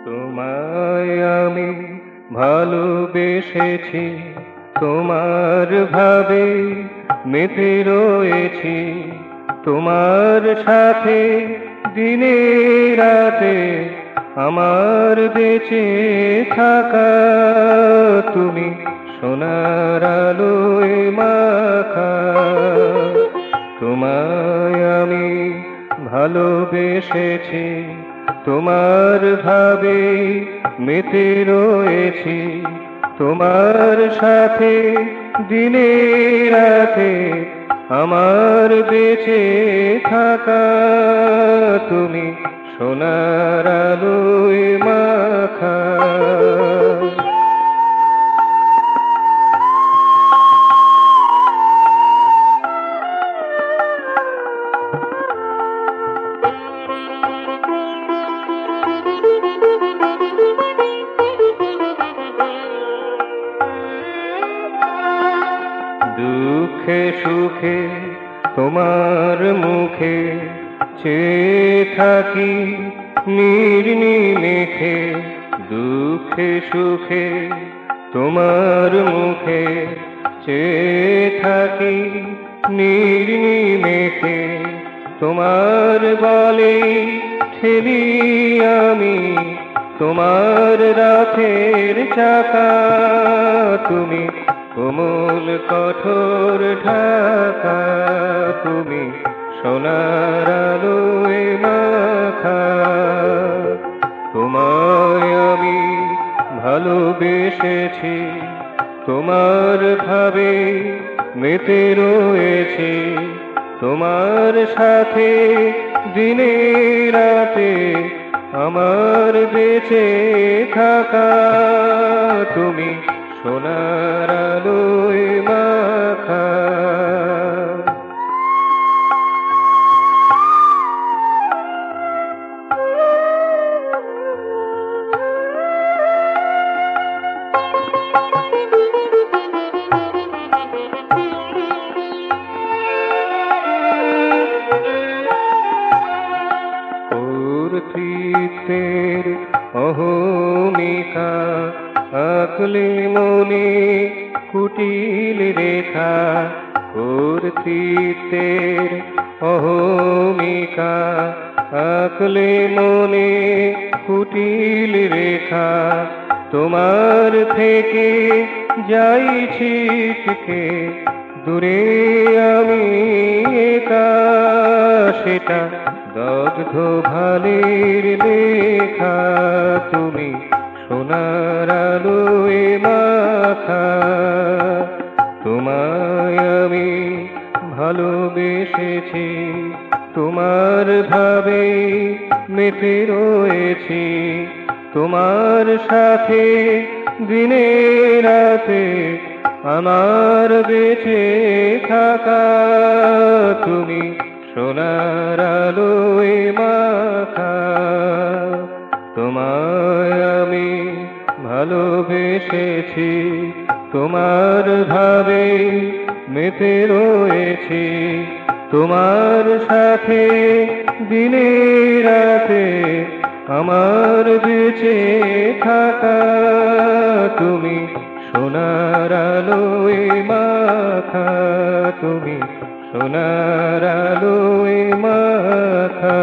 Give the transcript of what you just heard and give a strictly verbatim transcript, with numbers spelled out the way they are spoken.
তোমায় আমি ভালোবেসেছি, তোমার ভাবে মেতে রয়েছি, তোমার সাথে দিনে রাতে আমার বেঁচে থাকা। তুমি সোনার আলোয় মাখা, তোমায় আমি ভালোবেসেছি, তোমার ভাবে মেতে রয়েছি, তোমার সাথে দিনে রাতে আমার বেঁচে থাকা। তুমি সোনার আলোয় মাখা। দুঃখে সুখে তোমার মুখে চেয়ে থাকি নির্নিমেষে, দুঃখে সুখে তোমার মুখে চেয়ে থাকি নির্নিমেষে, তোমার বলে ঠেলি আমি তোমার রথের চাকা। তুমি কোমল কঠোর ঢাকা, তুমি সোনার আলোয় মাখা। তোমায় আমি ভালোবেসেছি, তোমার ভাবে মেতে রয়েছি, তোমার সাথে দিনে রাতে আমার বেঁচে থাকা। তুমি সোনার আলোয় মাখা। তৃপ্তের অহমিকা আঁকলে মনে কুটিল রেখা, কর্তৃত্বের অহমিকা আঁকলে মনে কুটিল রেখা। তোমার থেকে যাই ছিটকে দূরে আমি একা, সেটা দগ্ধ ভালের লেখা। তুমি সোনার আলোয় মাখা, তোমায় আমি ভালোবেসেছি, তোমার ভাবে মেতে রয়েছি, তোমার সাথে দিনে রাতে আমার বেঁচে থাকা। তুমি সোনার আলোয় মাখা, তোমায় আমি ভালোবেসেছি, তোমার ভাবে মেতে রয়েছি, তোমার সাথে দিনে রাতে আমার বেঁচে থাকা। তুমি সোনার আলোয় মাখা, তুমি সোনার আলোয় মাখা।